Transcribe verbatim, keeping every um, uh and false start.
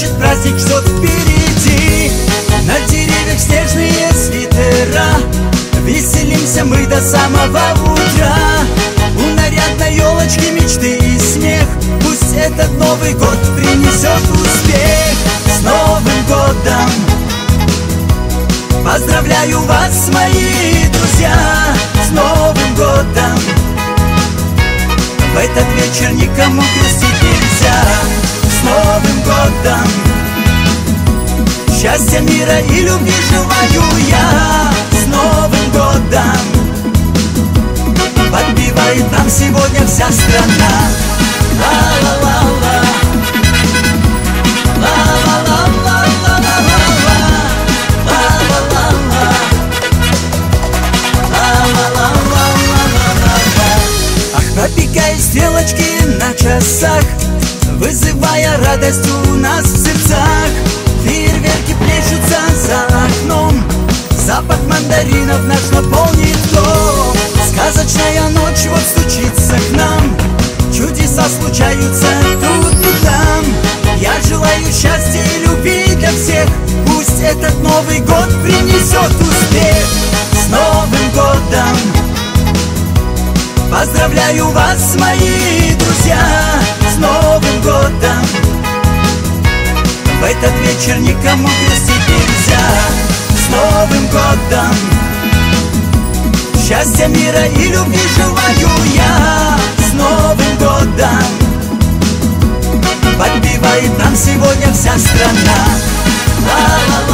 значит праздник ждет впереди. На деревьях снежные свитера, веселимся мы до самого утра. У нарядной елочки мечты и смех, пусть этот Новый год принесет успех. С Новым годом! Поздравляю вас, мои друзья, с Новым годом! В этот вечер никому грустить нельзя. С Новым годом! Счастья, мира и любви желаю я. С Новым годом! Подпевает нам сегодня вся страна. Ла-ла-ла-ла, ла-ла-ла-ла-ла-ла-ла-ла, ла-ла-ла-ла, ла-ла-ла-ла-ла-ла-ла. Ах, пропекая стрелочки на часах, вызывая радость у нас в сердцах. Фейерверки плещутся за окном, запах мандаринов наш наполнит дом. Сказочная ночь вот стучится к нам, чудеса случаются тут и там. Я желаю счастья и любви для всех, пусть этот Новый год принесет успех. С Новым годом! Поздравляю вас, мои друзья, с Новым годом! В этот вечер никому грустить нельзя. С Новым годом! Счастья, мира и любви желаю я. С Новым годом! Подпевает нам сегодня вся страна. Ла-ла-ла.